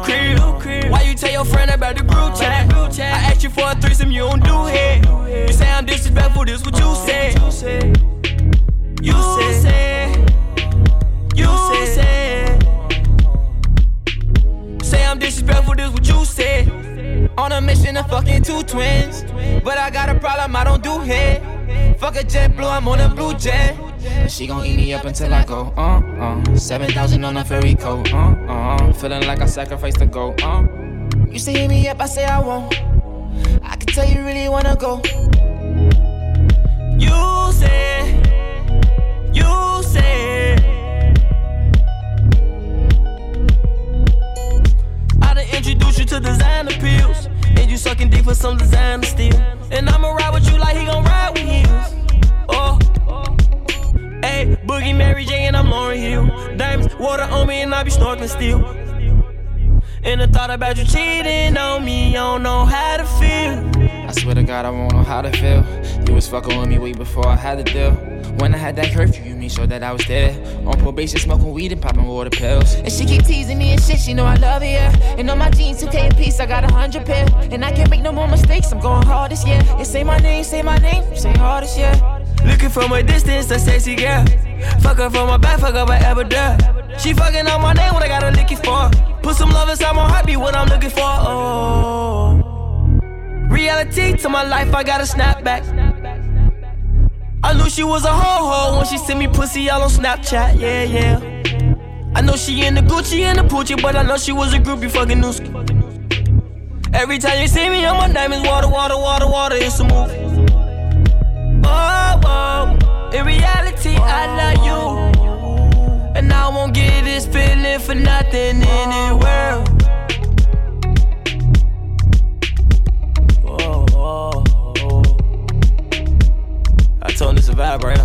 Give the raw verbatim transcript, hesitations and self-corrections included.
crib. Why you tell your friend about the group chat? I asked you for a threesome, you don't do it. You say I'm disrespectful, this what you said. You said, you said, you said. Say I'm disrespectful, this what you said. On a mission to fucking two twins, but I got a problem, I don't do head. Fuck a jet blue, I'm on a blue jet. She gon' eat me up until I go, uh, uh seven thousand on a ferry coat, uh, uh feeling like I sacrificed the goat, uh You say hit me up, I say I won't. I can tell you really wanna go. You said, you said I done introduced you to designer pills, and you sucking deep for some designer still. And I'ma ride with you like he gon' ride with heels. Oh, hey, Boogie, Mary J, and I'm Lauryn Hill. Diamonds, water on me, and I be snorkeling still. And the thought about you cheating on me, I don't know how to feel. I swear to God, I won't know how to feel. You was fucking with me way before I had the deal. When I had that curfew, you made sure that I was there. On probation, smoking weed and popping water pills. And she keep teasing me and shit, she know I love it, yeah. And on my jeans, two K a piece, I got a hundred pair. And I can't make no more mistakes, I'm going hard this year. And say my name, say my name, say hard this year. Looking from a distance, a sexy girl. Fuck her from my back, fuck her whatever done. She fucking on my name, what I gotta lick it for. Put some love inside my heart, be what I'm looking for. Oh, reality to my life, I gotta snap back. I knew she was a ho-ho when she sent me pussy all on Snapchat, yeah, yeah. I know she in the Gucci and the Poochie, but I know she was a groupie fucking nooski. Every time you see me, I'm on diamonds, water, water, water, water, it's a movie. Oh, oh, in reality, I love you. And I won't get this feeling for nothing in the world. Oh, oh, oh. I told him it's a vibe right now.